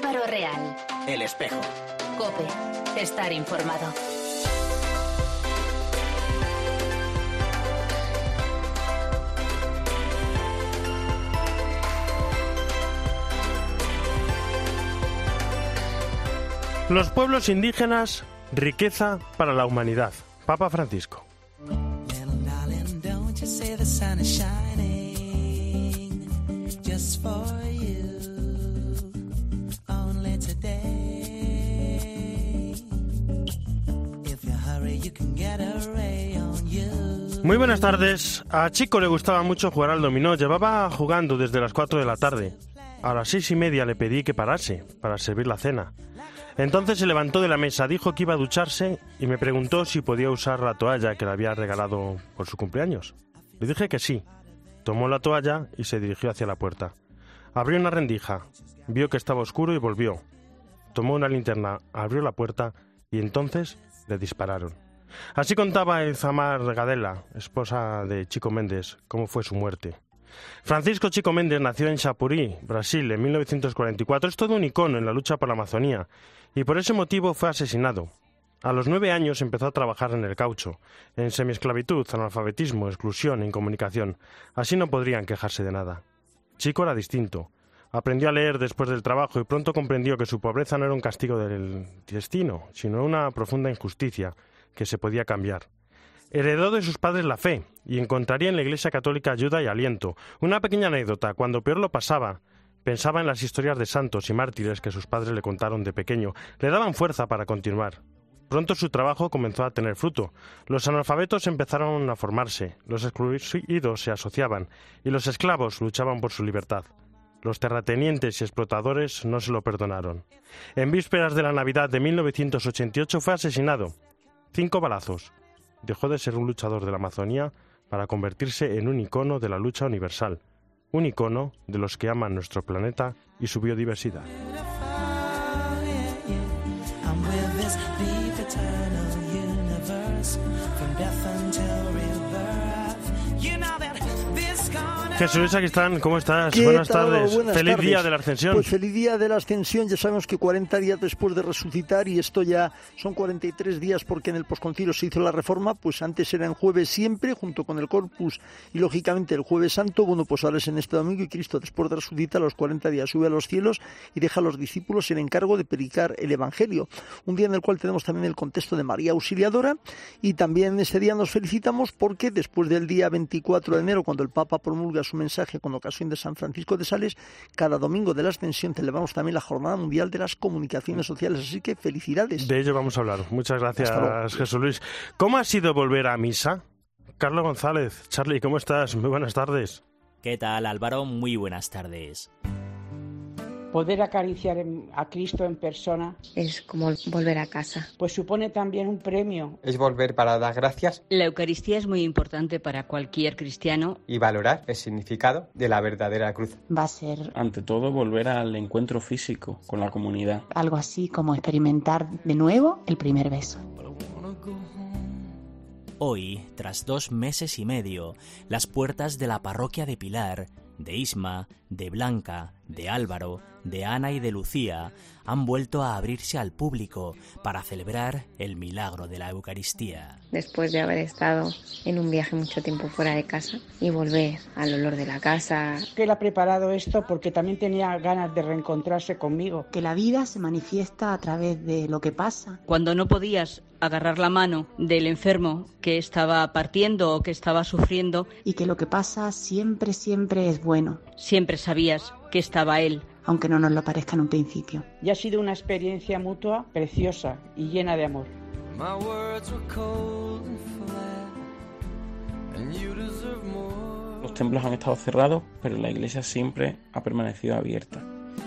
Álvaro Real. El Espejo. COPE. Estar informado. Los pueblos indígenas, riqueza para la humanidad. Papa Francisco. Muy buenas tardes. A Chico le gustaba mucho jugar al dominó. Llevaba jugando desde las 4 de la tarde. A las 6:30 le pedí que parase para servir la cena. Entonces se levantó de la mesa, dijo que iba a ducharse y me preguntó si podía usar la toalla que le había regalado por su cumpleaños. Le dije que sí. Tomó la toalla y se dirigió hacia la puerta. Abrió una rendija, vio que estaba oscuro y volvió. Tomó una linterna, abrió la puerta y entonces le dispararon. Así contaba Elzamar Gadela, esposa de Chico Mendes, cómo fue su muerte. Francisco Chico Mendes nació en Xapurí, Brasil, en 1944. Es todo un icono en la lucha por la Amazonía y por ese motivo fue asesinado. A los 9 años empezó a trabajar en el caucho, en semiesclavitud, analfabetismo, exclusión, incomunicación. Así no podrían quejarse de nada. Chico era distinto. Aprendió a leer después del trabajo y pronto comprendió que su pobreza no era un castigo del destino, sino una profunda injusticia que se podía cambiar. Heredó de sus padres la fe y encontraría en la Iglesia Católica ayuda y aliento. Una pequeña anécdota: cuando peor lo pasaba, pensaba en las historias de santos y mártires que sus padres le contaron de pequeño. Le daban fuerza para continuar. Pronto su trabajo comenzó a tener fruto. Los analfabetos empezaron a formarse, los excluidos se asociaban y los esclavos luchaban por su libertad. Los terratenientes y explotadores no se lo perdonaron. En vísperas de la Navidad de 1988 fue asesinado. 5 balazos. Dejó de ser un luchador de la Amazonía para convertirse en un icono de la lucha universal, un icono de los que aman nuestro planeta y su biodiversidad. Jesús, aquí están. ¿Cómo estás? Buenas tardes. Feliz día de la Ascensión. Pues feliz día de la Ascensión. Ya sabemos que 40 días después de resucitar, y esto ya son 43 días porque en el posconcilio se hizo la reforma, pues antes era en jueves siempre, junto con el Corpus y lógicamente el Jueves Santo. Bueno, pues ahora es en este domingo y Cristo, después de resucitar, a los 40 días sube a los cielos y deja a los discípulos el encargo de predicar el Evangelio. Un día en el cual tenemos también el contexto de María Auxiliadora, y también ese día nos felicitamos porque después del día 24 de enero, cuando el Papa promulga su mensaje con ocasión de San Francisco de Sales, cada domingo de la Ascensión celebramos también la Jornada Mundial de las Comunicaciones Sociales, así que felicidades. De ello vamos a hablar. Muchas gracias, Jesús Luis. ¿Cómo ha sido volver a misa? Carlos González, Charlie, ¿cómo estás? Muy buenas tardes. ¿Qué tal, Álvaro? Muy buenas tardes. Poder acariciar a Cristo en persona es como volver a casa. Pues supone también un premio. Es volver para dar gracias. La Eucaristía es muy importante para cualquier cristiano. Y valorar el significado de la verdadera cruz. Va a ser, ante todo, volver al encuentro físico con la comunidad. Algo así como experimentar de nuevo el primer beso. Hoy, tras 2 meses y medio, las puertas de la parroquia de Pilar, de Isma, de Blanca, de Álvaro, de Ana y de Lucía han vuelto a abrirse al público para celebrar el milagro de la Eucaristía. Después de haber estado en un viaje mucho tiempo fuera de casa y volver al olor de la casa. Que él ha preparado esto porque también tenía ganas de reencontrarse conmigo. Que la vida se manifiesta a través de lo que pasa. Cuando no podías agarrar la mano del enfermo que estaba partiendo o que estaba sufriendo. Y que lo que pasa siempre, siempre es bueno. Siempre sabías que estaba él, aunque no nos lo parezca en un principio. Y ha sido una experiencia mutua preciosa y llena de amor. Los templos han estado cerrados, pero la iglesia siempre ha permanecido abierta.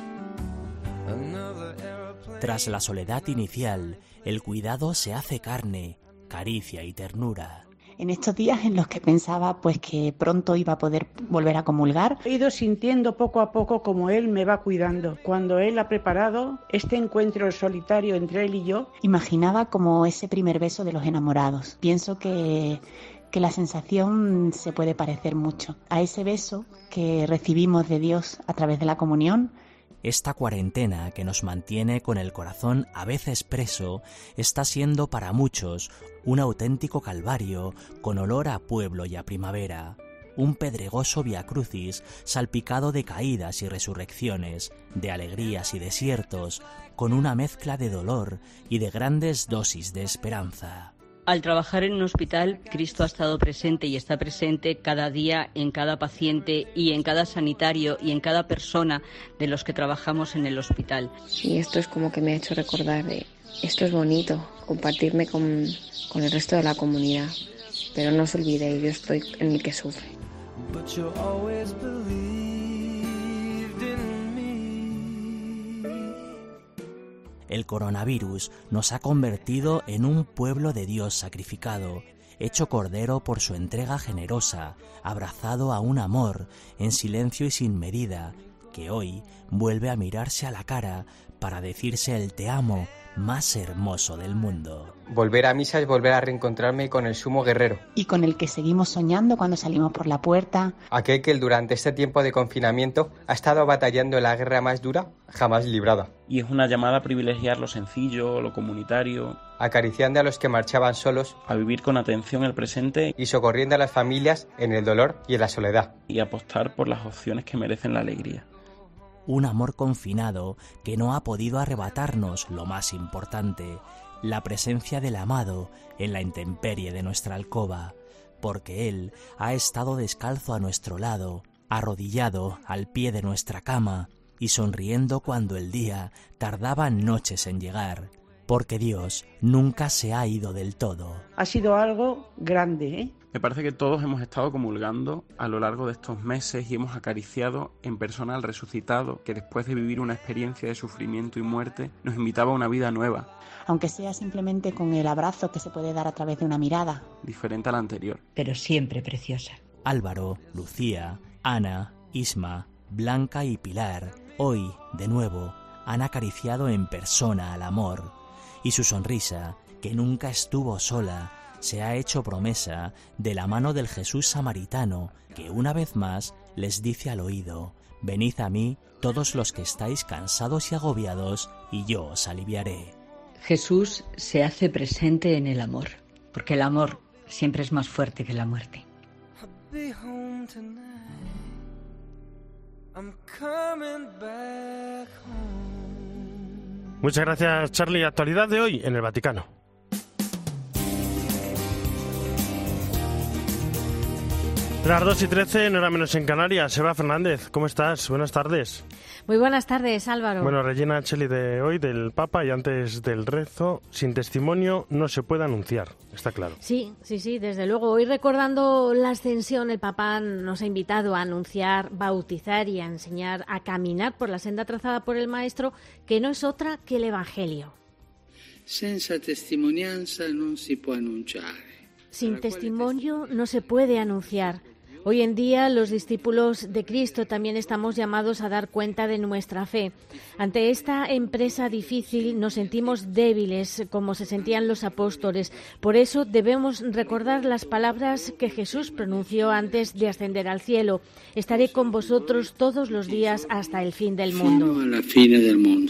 Tras la soledad inicial, el cuidado se hace carne, caricia y ternura. En estos días en los que pensaba pues que pronto iba a poder volver a comulgar, he ido sintiendo poco a poco como él me va cuidando. Cuando él ha preparado este encuentro solitario entre él y yo, imaginaba como ese primer beso de los enamorados. Pienso que la sensación se puede parecer mucho a ese beso que recibimos de Dios a través de la comunión Esta cuarentena que nos mantiene con el corazón a veces preso está siendo para muchos un auténtico calvario con olor a pueblo y a primavera. Un pedregoso viacrucis salpicado de caídas y resurrecciones, de alegrías y desiertos, con una mezcla de dolor y de grandes dosis de esperanza. Al trabajar en un hospital, Cristo ha estado presente y está presente cada día en cada paciente y en cada sanitario y en cada persona de los que trabajamos en el hospital. Y esto es como que me ha hecho recordar de esto es bonito, compartirme con el resto de la comunidad. Pero no os olvidéis, yo estoy en el que sufre. El coronavirus nos ha convertido en un pueblo de Dios sacrificado, hecho cordero por su entrega generosa, abrazado a un amor, en silencio y sin medida, que hoy vuelve a mirarse a la cara para decirse el te amo más hermoso del mundo. Volver a misa es volver a reencontrarme con el sumo guerrero. Y con el que seguimos soñando cuando salimos por la puerta. Aquel que durante este tiempo de confinamiento ha estado batallando en la guerra más dura jamás librada. Y es una llamada a privilegiar lo sencillo, lo comunitario. Acariciando a los que marchaban solos. A vivir con atención el presente. Y socorriendo a las familias en el dolor y en la soledad. Y apostar por las opciones que merecen la alegría. Un amor confinado que no ha podido arrebatarnos lo más importante, la presencia del amado en la intemperie de nuestra alcoba, porque él ha estado descalzo a nuestro lado, arrodillado al pie de nuestra cama y sonriendo cuando el día tardaba noches en llegar, porque Dios nunca se ha ido del todo. Ha sido algo grande, ¿eh? Me parece que todos hemos estado comulgando a lo largo de estos meses y hemos acariciado en persona al resucitado, que después de vivir una experiencia de sufrimiento y muerte, nos invitaba a una vida nueva. Aunque sea simplemente con el abrazo que se puede dar a través de una mirada. Diferente a la anterior. Pero siempre preciosa. Álvaro, Lucía, Ana, Isma, Blanca y Pilar, hoy, de nuevo, han acariciado en persona al amor. Y su sonrisa, que nunca estuvo sola, se ha hecho promesa de la mano del Jesús samaritano, que una vez más les dice al oído: venid a mí todos los que estáis cansados y agobiados, y yo os aliviaré. Jesús se hace presente en el amor, porque el amor siempre es más fuerte que la muerte. Muchas gracias, Charlie. Actualidad de hoy en el Vaticano. Las 2:13, no era menos en Canarias. Eva Fernández, ¿cómo estás? Buenas tardes. Muy buenas tardes, Álvaro. Bueno, Regina Cheli de hoy, del Papa, y antes del rezo, sin testimonio no se puede anunciar, está claro. Sí, desde luego. Hoy, recordando la ascensión, el Papa nos ha invitado a anunciar, bautizar y a enseñar a caminar por la senda trazada por el Maestro, que no es otra que el Evangelio. Senza testimonianza non si può annunciare. Sin testimonio no se puede anunciar. Hoy en día los discípulos de Cristo también estamos llamados a dar cuenta de nuestra fe. Ante esta empresa difícil nos sentimos débiles, como se sentían los apóstoles. Por eso debemos recordar las palabras que Jesús pronunció antes de ascender al cielo: estaré con vosotros todos los días hasta el fin del mundo. Fino alla fine del mundo.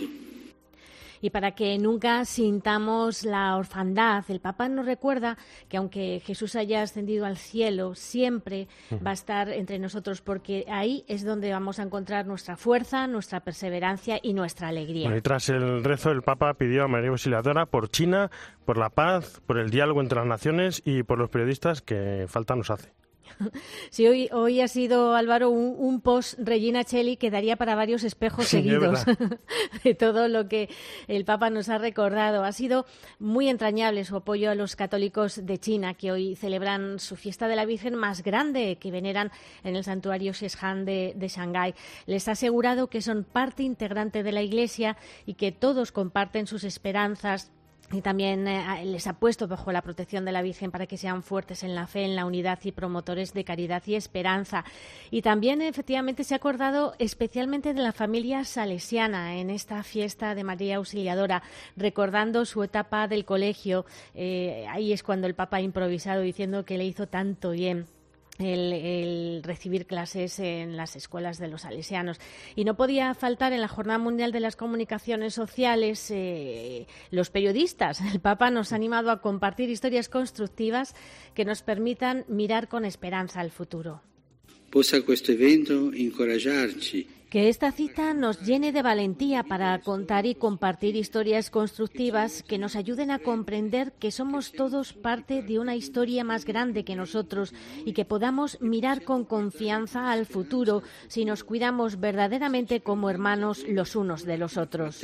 Y para que nunca sintamos la orfandad, el Papa nos recuerda que aunque Jesús haya ascendido al cielo, siempre va a estar entre nosotros, porque ahí es donde vamos a encontrar nuestra fuerza, nuestra perseverancia y nuestra alegría. Bueno, y tras el rezo, el Papa pidió a María Auxiliadora por China, por la paz, por el diálogo entre las naciones y por los periodistas, que falta nos hace. Sí, hoy ha sido, Álvaro, un post Regina Cheli que daría para varios espejos seguidos de todo lo que el Papa nos ha recordado. Ha sido muy entrañable su apoyo a los católicos de China, que hoy celebran su fiesta de la Virgen más grande, que veneran en el santuario Sheshan de Shanghái. Les ha asegurado que son parte integrante de la Iglesia y que todos comparten sus esperanzas. Y también les ha puesto bajo la protección de la Virgen para que sean fuertes en la fe, en la unidad y promotores de caridad y esperanza. Y también, efectivamente, se ha acordado especialmente de la familia salesiana en esta fiesta de María Auxiliadora, recordando su etapa del colegio. Ahí es cuando el Papa ha improvisado diciendo que le hizo tanto bien el recibir clases en las escuelas de los salesianos. Y no podía faltar en la Jornada Mundial de las Comunicaciones Sociales los periodistas. El Papa nos ha animado a compartir historias constructivas que nos permitan mirar con esperanza al futuro. Possa questo evento incoraggiarci. Que esta cita nos llene de valentía para contar y compartir historias constructivas que nos ayuden a comprender que somos todos parte de una historia más grande que nosotros y que podamos mirar con confianza al futuro si nos cuidamos verdaderamente como hermanos los unos de los otros.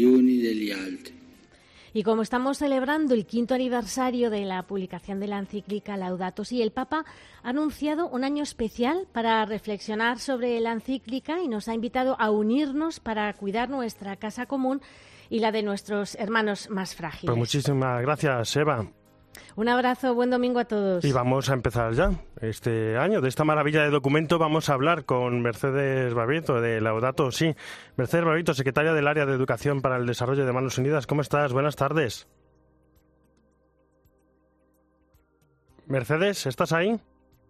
Y como estamos celebrando el 5º aniversario de la publicación de la encíclica Laudato Si, el Papa ha anunciado un año especial para reflexionar sobre la encíclica y nos ha invitado a unirnos para cuidar nuestra casa común y la de nuestros hermanos más frágiles. Pues muchísimas gracias, Eva. Un abrazo, buen domingo a todos. Y vamos a empezar ya este año. De esta maravilla de documento vamos a hablar con Mercedes Barbeito de Laudato Si. Mercedes Barbeito, secretaria del Área de Educación para el Desarrollo de Manos Unidas. ¿Cómo estás? Buenas tardes. Mercedes, ¿estás ahí?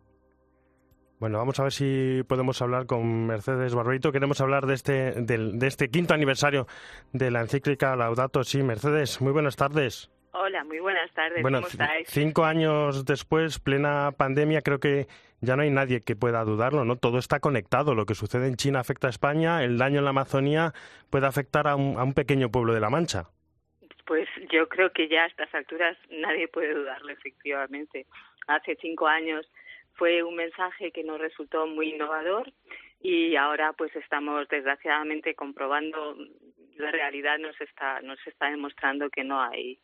Bueno, vamos a ver si podemos hablar con Mercedes Barbeito. Queremos hablar de este 5º aniversario de la encíclica Laudato Si. Mercedes, muy buenas tardes. Hola, muy buenas tardes. Bueno, ¿cómo estáis? 5 años después, plena pandemia, creo que ya no hay nadie que pueda dudarlo, ¿no? Todo está conectado. Lo que sucede en China afecta a España, el daño en la Amazonía puede afectar a un pequeño pueblo de La Mancha. Pues yo creo que ya a estas alturas nadie puede dudarlo, efectivamente. Hace 5 años fue un mensaje que nos resultó muy innovador y ahora pues estamos desgraciadamente comprobando, la realidad nos está demostrando que no hay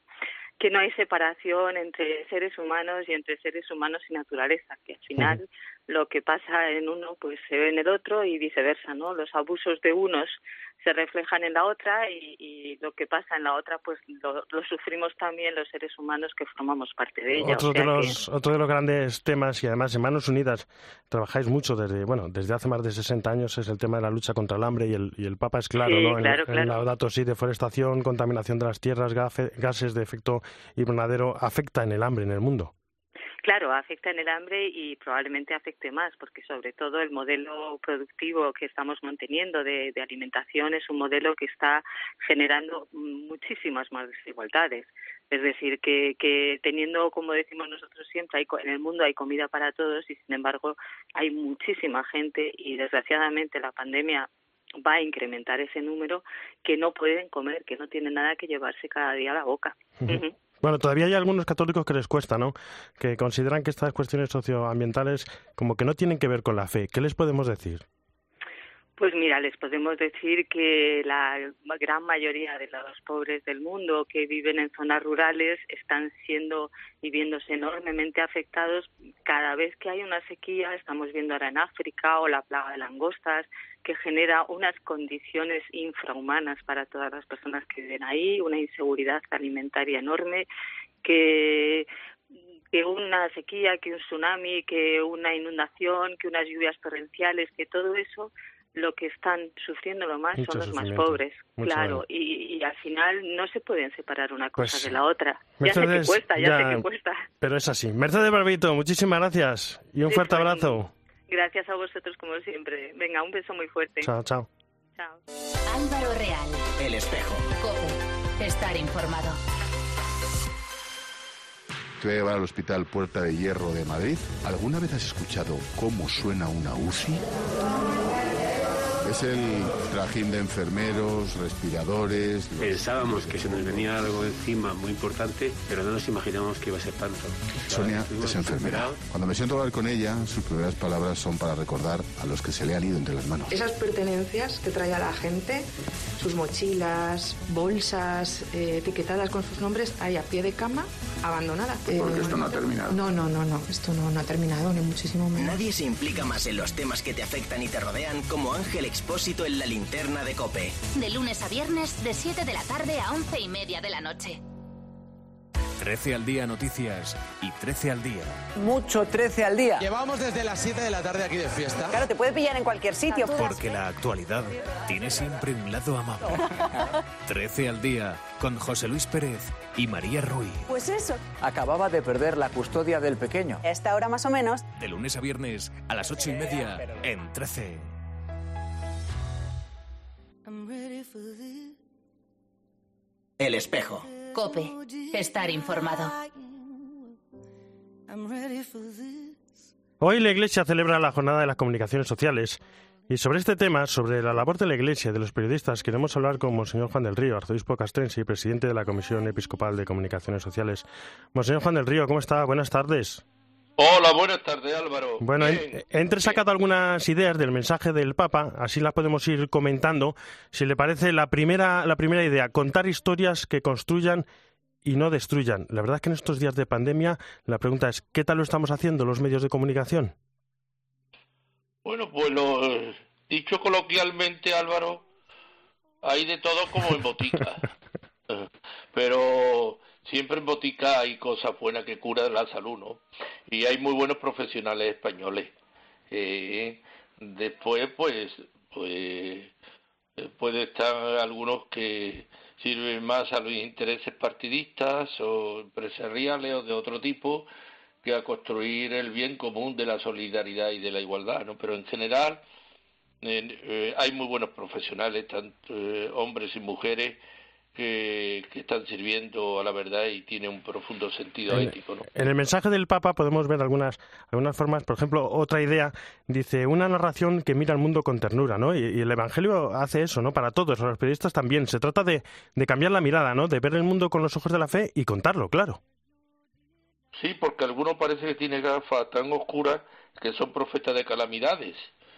separación entre seres humanos y entre seres humanos y naturaleza, que al final lo que pasa en uno pues se ve en el otro y viceversa, ¿no? Los abusos de unos se reflejan en la otra y lo que pasa en la otra pues lo sufrimos también los seres humanos que formamos parte de ella. Otro de los grandes temas, y además en Manos Unidas trabajáis mucho desde hace más de 60 años, es el tema de la lucha contra el hambre y el Papa es claro, sí, ¿no? Claro. En Laudato Si, deforestación, contaminación de las tierras, gases de efecto invernadero, afecta en el hambre en el mundo. Claro, afecta en el hambre y probablemente afecte más, porque sobre todo el modelo productivo que estamos manteniendo de alimentación es un modelo que está generando muchísimas más desigualdades. Es decir, que teniendo, como decimos nosotros siempre, en el mundo hay comida para todos y sin embargo hay muchísima gente y desgraciadamente la pandemia va a incrementar ese número que no pueden comer, que no tienen nada que llevarse cada día a la boca. Uh-huh. Bueno, todavía hay algunos católicos que les cuesta, ¿no? Que consideran que estas cuestiones socioambientales como que no tienen que ver con la fe. ¿Qué les podemos decir? Pues mira, les podemos decir que la gran mayoría de los pobres del mundo que viven en zonas rurales están siendo y viéndose enormemente afectados cada vez que hay una sequía. Estamos viendo ahora en África o la plaga de langostas, que genera unas condiciones infrahumanas para todas las personas que viven ahí, una inseguridad alimentaria enorme, que una sequía, que un tsunami, que una inundación, que unas lluvias torrenciales, que todo eso lo que están sufriendo lo más son los más pobres, claro, y al final no se pueden separar una cosa de la otra. Mercedes, sé que cuesta. Pero es así. Mercedes Barbeito, muchísimas gracias y un fuerte abrazo. Gracias a vosotros como siempre. Venga, un beso muy fuerte. Chao, chao. Chao. Álvaro Real. El Espejo. COPE. Estar informado. Te voy a llevar al Hospital Puerta de Hierro de Madrid. ¿Alguna vez has escuchado cómo suena una UCI? Es el trajín de enfermeros, respiradores... Pensábamos que se nos venía algo encima muy importante, pero no nos imaginábamos que iba a ser tanto. Sonia es enfermera. Cuando me siento a hablar con ella, sus primeras palabras son para recordar a los que se le han ido entre las manos. Esas pertenencias que trae a la gente, sus mochilas, bolsas, etiquetadas con sus nombres, ahí a pie de cama, abandonadas. Porque esto no ha terminado. No, esto no ha terminado, ni muchísimo menos. Nadie se implica más en los temas que te afectan y te rodean como Ángel Expósito en La Linterna de COPE. De lunes a viernes, de 7 de la tarde a 11:30 de la noche. 13 al día noticias y 13 al día. Mucho 13 al día. Llevamos desde las 7 de la tarde aquí de fiesta. Claro, te puede pillar en cualquier sitio. Porque la actualidad tiene siempre un lado amable. 13 al día con José Luis Pérez y María Ruiz. Pues eso. Acababa de perder la custodia del pequeño. A esta hora más o menos. De lunes a viernes a las 8:30 en 13. El espejo. COPE. Estar informado. Hoy la Iglesia celebra la Jornada de las Comunicaciones Sociales. Y sobre este tema, sobre la labor de la Iglesia y de los periodistas, queremos hablar con Monseñor Juan del Río, arzobispo castrense y presidente de la Comisión Episcopal de Comunicaciones Sociales. Monseñor Juan del Río, ¿cómo está? Buenas tardes. Hola, buenas tardes, Álvaro. Bueno, he entresacado algunas ideas del mensaje del Papa, así las podemos ir comentando. Si le parece, la primera idea, contar historias que construyan y no destruyan. La verdad es que en estos días de pandemia, la pregunta es, ¿qué tal lo estamos haciendo los medios de comunicación? Bueno, pues lo dicho coloquialmente, Álvaro, hay de todo como en botica. Pero siempre en botica hay cosas buenas que curan la salud, ¿no? Y hay muy buenos profesionales españoles. Después, pues puede estar algunos que sirven más a los intereses partidistas o empresariales o de otro tipo que a construir el bien común de la solidaridad y de la igualdad, ¿no? Pero en general hay muy buenos profesionales, tanto hombres y mujeres, que están sirviendo a la verdad y tiene un profundo sentido ético, ¿no? En el mensaje del Papa podemos ver algunas formas. Por ejemplo, otra idea dice una narración que mira al mundo con ternura, ¿no? Y el Evangelio hace eso, ¿no? Para todos, a los periodistas también. Se trata de cambiar la mirada, ¿no? De ver el mundo con los ojos de la fe y contarlo, claro. Sí, porque algunos parece que tienen gafas tan oscuras que son profetas de calamidades.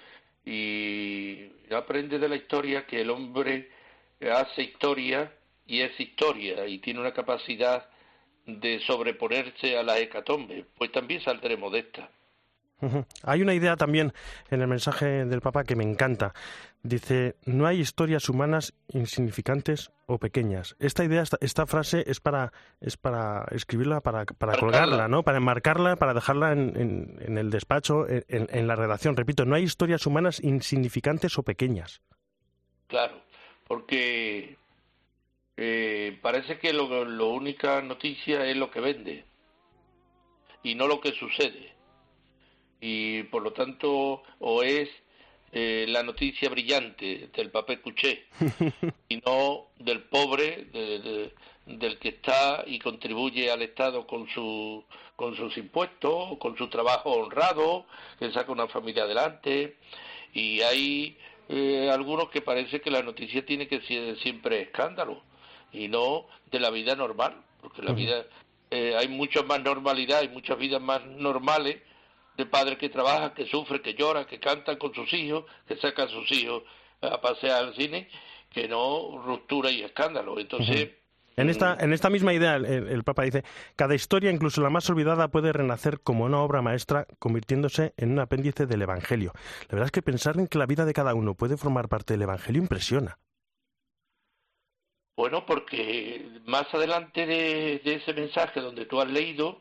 Y aprende de la historia que el hombre hace historia y es historia y tiene una capacidad de sobreponerse a la hecatombe, pues también saldremos de esta. Hay una idea también en el mensaje del Papa que me encanta. Dice, no hay historias humanas insignificantes o pequeñas. Esta idea, esta frase es para escribirla, para colgarla, ¿no? Para enmarcarla, para dejarla en el despacho, en la redacción. Repito, no hay historias humanas insignificantes o pequeñas. Claro, porque parece que lo única noticia es lo que vende y no lo que sucede. Y por lo tanto, o es la noticia brillante del papel cuché y no del pobre, del que está y contribuye al Estado con sus impuestos, con su trabajo honrado, que saca una familia adelante. Y hay algunos que parece que la noticia tiene que ser siempre escándalo y no de la vida normal, porque la vida hay mucha más normalidad, hay muchas vidas más normales de padres que trabajan, que sufren, que lloran, que cantan con sus hijos, que sacan a sus hijos a pasear al cine, que no ruptura y escándalo. Entonces, en esta misma idea el Papa dice, cada historia, incluso la más olvidada, puede renacer como una obra maestra, convirtiéndose en un apéndice del Evangelio. La verdad es que pensar en que la vida de cada uno puede formar parte del Evangelio impresiona. Bueno, porque más adelante de ese mensaje donde tú has leído,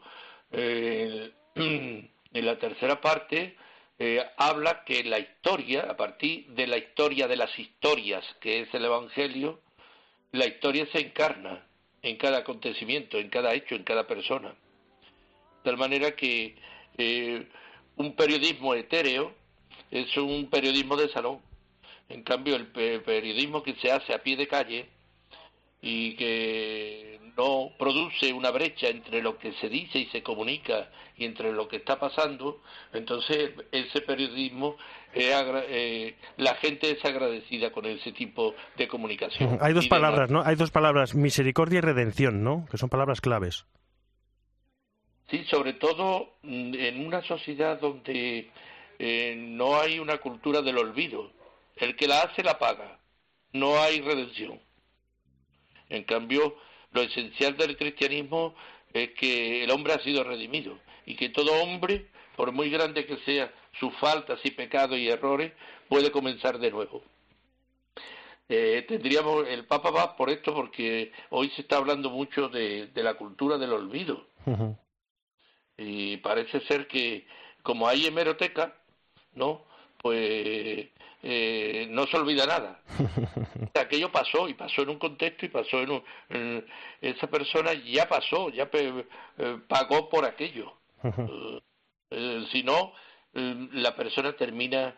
en la tercera parte, habla que la historia, a partir de la historia de las historias, que es el Evangelio, la historia se encarna en cada acontecimiento, en cada hecho, en cada persona. De tal manera que un periodismo etéreo es un periodismo de salón. En cambio, el periodismo que se hace a pie de calle y que no produce una brecha entre lo que se dice y se comunica y entre lo que está pasando, entonces ese periodismo, la gente es agradecida con ese tipo de comunicación. Hay dos palabras, ¿no? Hay dos palabras, misericordia y redención, ¿no? Que son palabras claves. Sí, sobre todo en una sociedad donde no hay una cultura del olvido. El que la hace la paga. No hay redención. En cambio, lo esencial del cristianismo es que el hombre ha sido redimido y que todo hombre, por muy grande que sea sus faltas y pecados y errores, puede comenzar de nuevo. el Papa va por esto porque hoy se está hablando mucho de la cultura del olvido. Uh-huh. Y parece ser que como hay hemeroteca, ¿no? Pues no se olvida nada. Aquello pasó, y pasó en un contexto, y pasó esa persona ya pasó, ya pagó por aquello. Uh-huh. Si no, la persona termina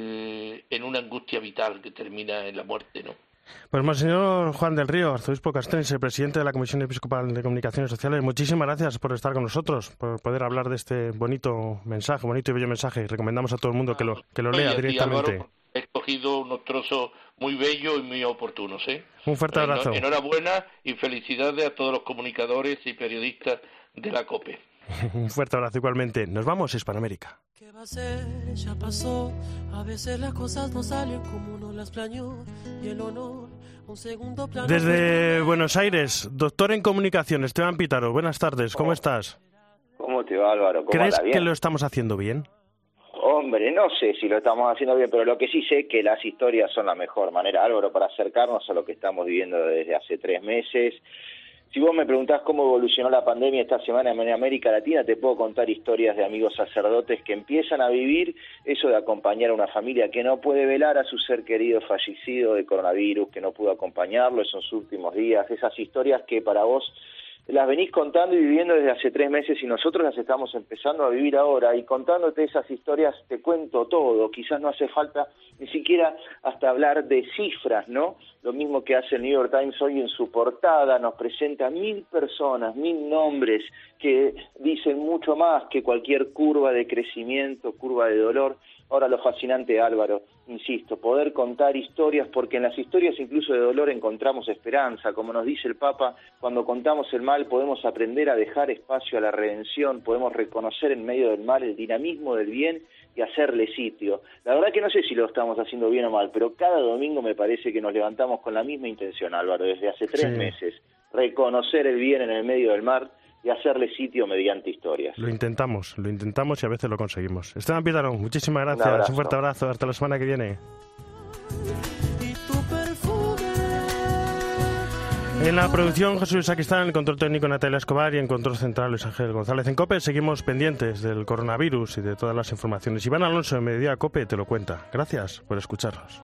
en una angustia vital que termina en la muerte, ¿no? Pues Monseñor Juan del Río, arzobispo castrense, presidente de la Comisión Episcopal de Comunicaciones Sociales, muchísimas gracias por estar con nosotros, por poder hablar de este bonito mensaje, bonito y bello mensaje, y recomendamos a todo el mundo que lo lea directamente. Álvaro, he escogido unos trozos muy bellos y muy oportunos, ¿eh? Un fuerte abrazo. Enhorabuena y felicidades a todos los comunicadores y periodistas de la COPE. Un fuerte abrazo igualmente. Nos vamos a Hispanoamérica. ¿Qué va a ser? Ya pasó. A veces las cosas no salen como uno las planeó. Y el honor, un segundo plano. Desde Buenos Aires, doctor en comunicación, Esteban Pítaro. Buenas tardes, ¿cómo estás? ¿Cómo te va, Álvaro? ¿Crees que lo estamos haciendo bien? Hombre, no sé si lo estamos haciendo bien, pero lo que sí sé es que las historias son la mejor manera, Álvaro, para acercarnos a lo que estamos viviendo desde hace 3 meses. Si vos me preguntás cómo evolucionó la pandemia esta semana en América Latina, te puedo contar historias de amigos sacerdotes que empiezan a vivir eso de acompañar a una familia que no puede velar a su ser querido fallecido de coronavirus, que no pudo acompañarlo en sus últimos días, esas historias que para vos las venís contando y viviendo desde hace 3 meses y nosotros las estamos empezando a vivir ahora, y contándote esas historias te cuento todo, quizás no hace falta ni siquiera hasta hablar de cifras, ¿no? Lo mismo que hace el New York Times hoy en su portada, nos presenta 1.000 personas, 1.000 nombres que dicen mucho más que cualquier curva de crecimiento, curva de dolor. Ahora lo fascinante, Álvaro, insisto, poder contar historias, porque en las historias incluso de dolor encontramos esperanza. Como nos dice el Papa, cuando contamos el mal podemos aprender a dejar espacio a la redención, podemos reconocer en medio del mal el dinamismo del bien y hacerle sitio. La verdad que no sé si lo estamos haciendo bien o mal, pero cada domingo me parece que nos levantamos con la misma intención, Álvaro, desde hace 3 meses, reconocer el bien en el medio del mal y hacerle sitio mediante historias. Lo intentamos y a veces lo conseguimos. Esteban Pítaro, muchísimas gracias, un fuerte abrazo, hasta la semana que viene. En la producción Jesús Sacristán, en el control técnico Natalia Escobar y en control central Luis Ángel González. En COPE seguimos pendientes del coronavirus y de todas las informaciones. Iván Alonso, en Mediodía COPE, te lo cuenta. Gracias por escucharnos.